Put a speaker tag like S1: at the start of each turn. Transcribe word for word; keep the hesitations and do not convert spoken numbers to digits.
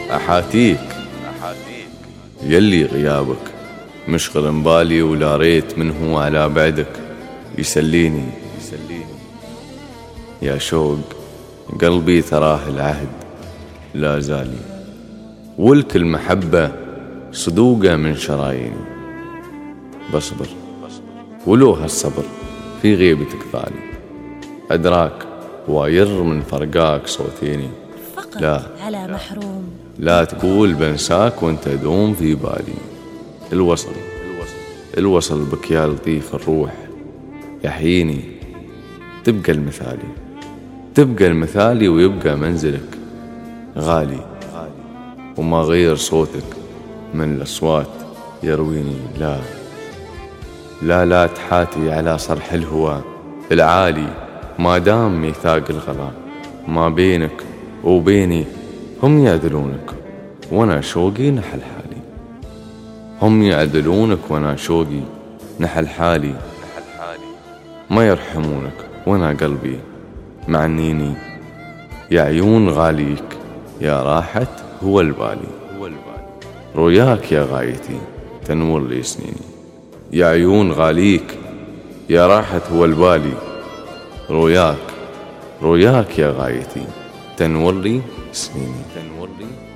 S1: أحاتيك يلي غيابك مشغل مبالي، ولا ريت منه على بعدك يسليني يا شوق قلبي تراه العهد لا زالي، ولك المحبة صدوقة من شراييني. بصبر ولو هالصبر في غيبتك ظالي، أدراك واير من فرقاك صوتيني. لا
S2: على محروم
S1: لا تقول بنساك وانت دوم في بالي. الوصل الوصل بك يا لطيف الروح يحييني، تبقى المثالي تبقى المثالي ويبقى منزلك غالي، وما غير صوتك من الأصوات يرويني. لا لا لا تحاتي على صرح الهوى العالي، ما دام ميثاق الغلا ما بينك وبيني. هم يعدلونك وانا شوقي نحل حالي، هم يعدلونك وانا شوقي نحل حالي. ما يرحمونك وانا قلبي معنيني، يا عيون غاليك يا راحت هو البالي. رؤياك يا غايتي تنور لي سنيني، يا عيون غاليك يا راحت هو البالي. رؤياك رؤياك يا غايتي تنور لي سنيني.